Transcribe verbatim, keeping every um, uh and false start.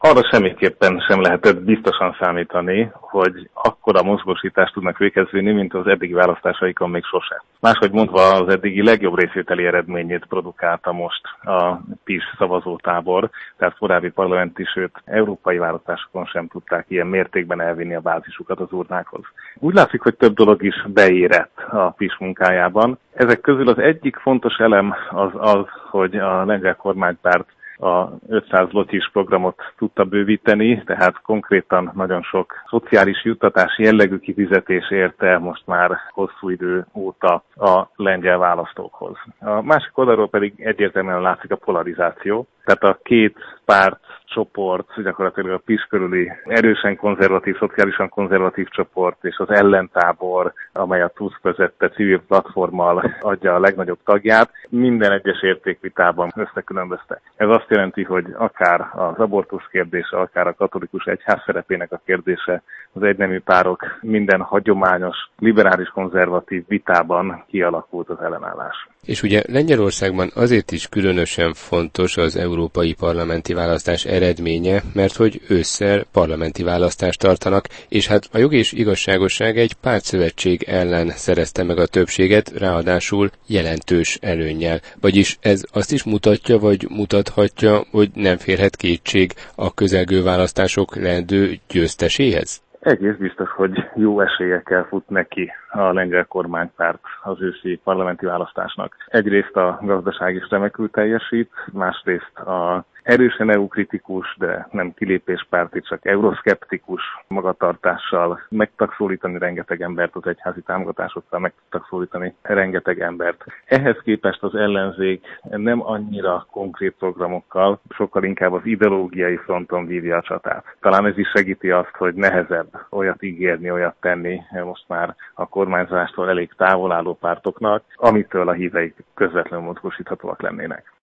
Arra semmiképpen sem lehetett biztosan számítani, hogy akkora mozgósítást tudnak végezvinni, mint az eddigi választásaikon még sose. Máshogy mondva, az eddigi legjobb részvételi eredményét produkálta most a PiS szavazótábor, tehát korábbi parlamenti, sőt európai választásokon sem tudták ilyen mértékben elvinni a bázisukat az urnákhoz. Úgy látszik, hogy több dolog is beérett a PiS munkájában. Ezek közül az egyik fontos elem az az, hogy a lengyel kormánypárt a ötszáz zlotys programot tudta bővíteni, tehát konkrétan nagyon sok szociális juttatási jellegű kifizetés érte most már hosszú idő óta a lengyel választókhoz. A másik oldalról pedig egyértelműen látszik a polarizáció, tehát a két párt csoport, gyakorlatilag a PiS körüli erősen konzervatív, szociálisan konzervatív csoport és az ellentábor, amely a Tusk vezette civil platformmal adja a legnagyobb tagját, minden egyes értékvitában összekülönböztek. Ez azt jelenti, hogy akár az abortusz kérdése, akár a katolikus egyház szerepének a kérdése, az egynemű párok minden hagyományos, liberális konzervatív vitában kialakult az ellenállás. És ugye Lengyelországban azért is különösen fontos az európai parlamenti választás eredménye, mert hogy ősszel parlamenti választást tartanak, és hát a Jog és Igazságosság egy pártszövetség ellen szerezte meg a többséget, ráadásul jelentős előnnyel. Vagyis ez azt is mutatja, vagy mutathatja, hogy nem férhet kétség a közelgő választások leendő győzteséhez? Egész biztos, hogy jó esélyekkel fut neki a lengyel kormánypárt az őszi parlamenti választásnak. Egyrészt a gazdaság is remekül teljesít, másrészt a erősen é u-kritikus, de nem kilépéspárti, csak euroszkeptikus magatartással meg tudtak szólítani rengeteg embert, az egyházi támogatásokkal meg tudtak szólítani rengeteg embert. Ehhez képest az ellenzék nem annyira konkrét programokkal, sokkal inkább az ideológiai fronton vívja a csatát. Talán ez is segíti azt, hogy nehezebb olyat ígérni, olyat tenni most már a kormányzástól elég távol álló pártoknak, amitől a híveik közvetlenül mozgósíthatóak lennének.